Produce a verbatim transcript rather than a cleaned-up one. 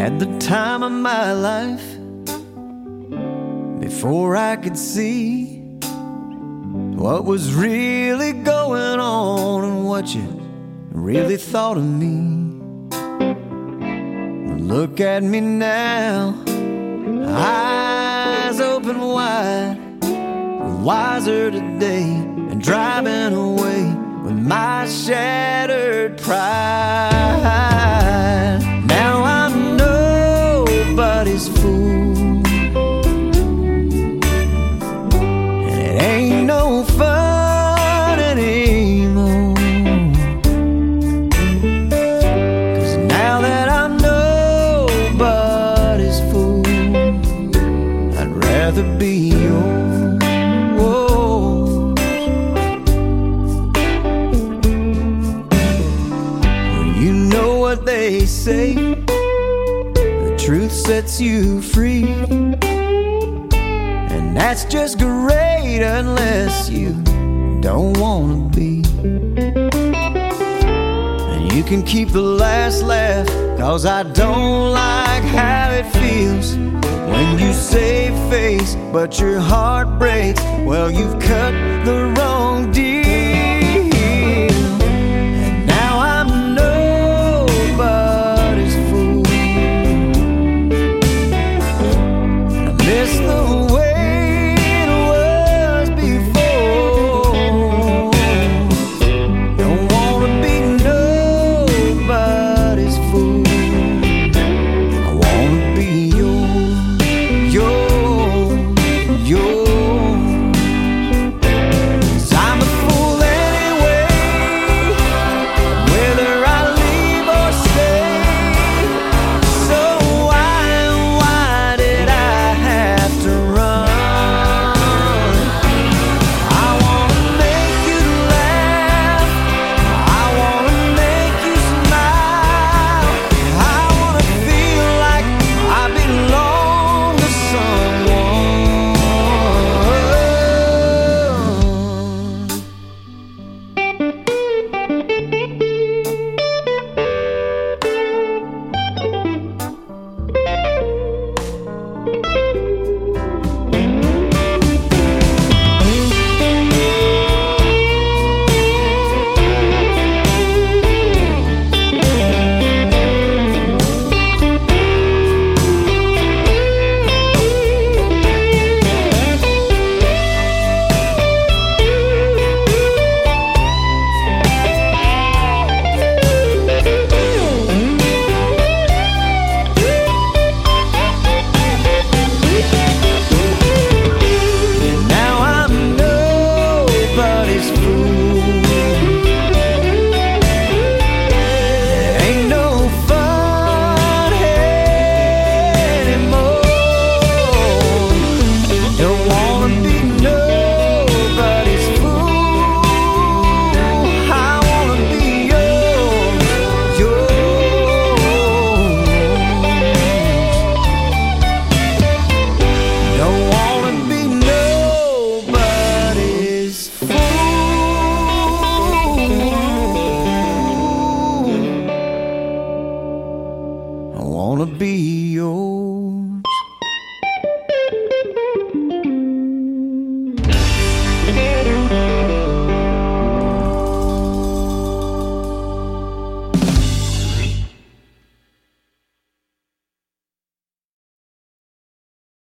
Had the time of my life before I could see what was really going on and what you really thought of me. Look at me now, eyes open wide, wiser today and driving away with my shattered pride. Now I'm nobody's fool, and it ain't no fun anymore, 'cause now that I'm nobody's fool, I'd rather be yours. They say the truth sets you free, and that's just great unless you don't wanna be. And you can keep the last laugh, 'cause I don't like how it feels when you save face but your heart breaks. Well, you've cut the wrong deal. I wanna be yours.